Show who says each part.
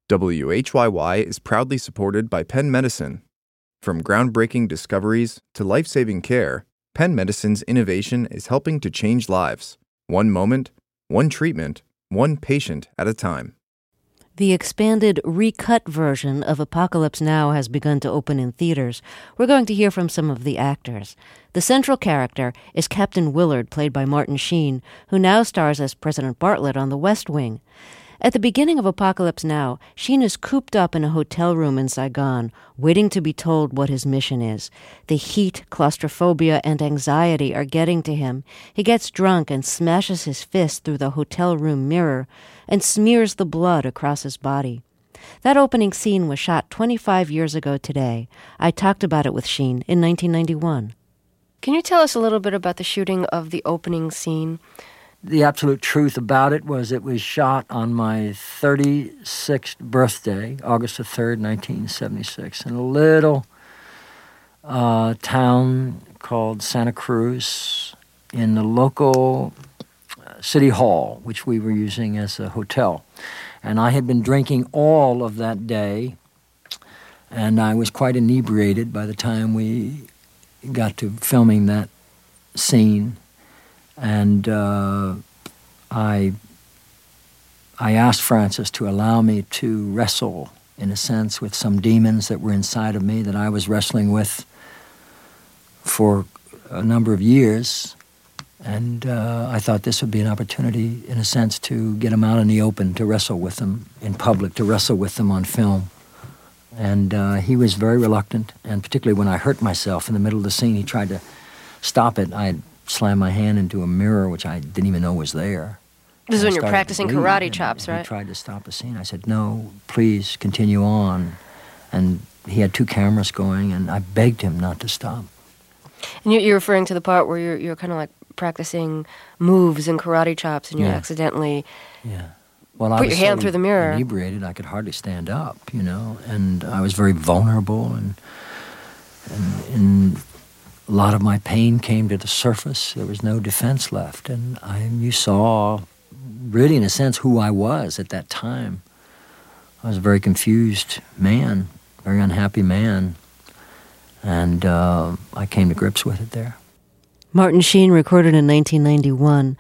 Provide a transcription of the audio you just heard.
Speaker 1: WHYY is proudly supported by Penn Medicine. From groundbreaking discoveries to life-saving care, Penn Medicine's innovation is helping to change lives. One moment, one treatment, one patient at a time.
Speaker 2: The expanded, recut version of Apocalypse Now has begun to open in theaters. We're going to hear from some of the actors. The central character is Captain Willard, played by Martin Sheen, who now stars as President Bartlett on The West Wing. At the beginning of Apocalypse Now, Sheen is cooped up in a hotel room in Saigon, waiting to be told what his mission is. The heat, claustrophobia, and anxiety are getting to him. He gets drunk and smashes his fist through the hotel room mirror and smears the blood across his body. That opening scene was shot 25 years ago today. I talked about it with Sheen in 1991.
Speaker 3: Can you tell us a little bit about the shooting of the opening scene?
Speaker 4: The absolute truth about it was shot on my 36th birthday, August the 3rd, 1976, in a little town called Santa Cruz in the local city hall, which we were using as a hotel. And I had been drinking all of that day, and I was quite inebriated by the time we got to filming that scene. And I asked Francis to allow me to wrestle, in a sense, with some demons that were inside of me that I was wrestling with for a number of years. And I thought this would be an opportunity, in a sense, to get them out in the open, to wrestle with them in public, to wrestle with them on film. And he was very reluctant, and particularly when I hurt myself in the middle of the scene, he tried to stop it. I had slammed my hand into a mirror, which I didn't even know was there.
Speaker 3: This is when you're practicing karate chops, right?
Speaker 4: He tried to stop the scene. I said, no, please continue on. And he had 2 cameras going, and I begged him not to stop.
Speaker 3: And you're referring to the part where you're kind of like practicing moves and karate chops, and you accidentally put your hand through the mirror.
Speaker 4: Inebriated, I could hardly stand up, and I was very vulnerable, and a lot of my pain came to the surface. There was no defense left, and you saw, really in a sense, who I was at that time. I was a very confused man, very unhappy man, and I came to grips with it there.
Speaker 2: Martin Sheen recorded in 1991.